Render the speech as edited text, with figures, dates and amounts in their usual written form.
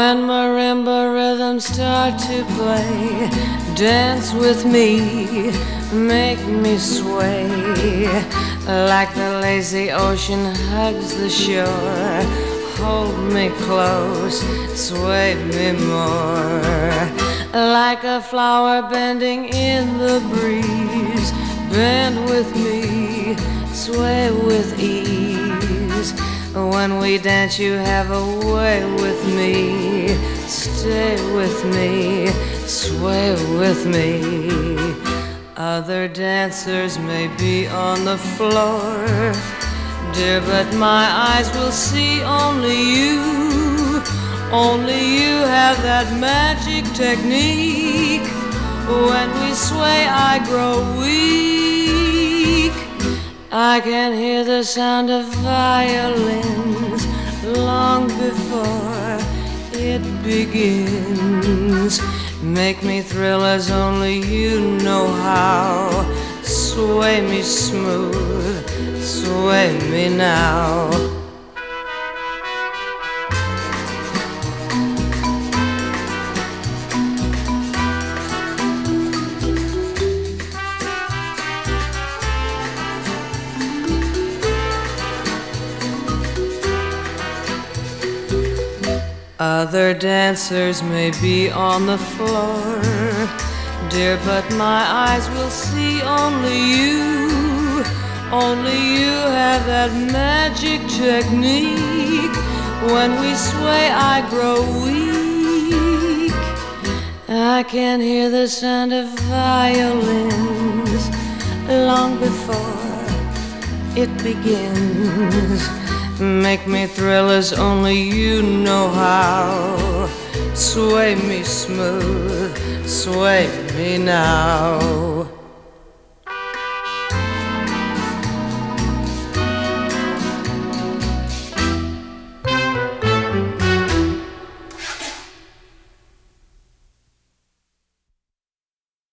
When marimba rhythms start to play, dance with me, make me sway. Like the lazy ocean hugs the shore, hold me close, sway me more. Like a flower bending in the breeze, bend with me, sway with ease. When we dance you have a way with me, stay with me, sway with me. Other dancers may be on the floor, dear, but my eyes will see only you. Only you have that magic technique. When we sway I grow weak. I can hear the sound of violins long before it begins. Make me thrill as only you know how. Sway me smooth, sway me now. Other dancers may be on the floor, dear, but my eyes will see only you. Only you have that magic technique. When we sway I grow weak. I can hear the sound of violins long before it begins. Make me thrill as only you know how. Sway me smooth, sway me now.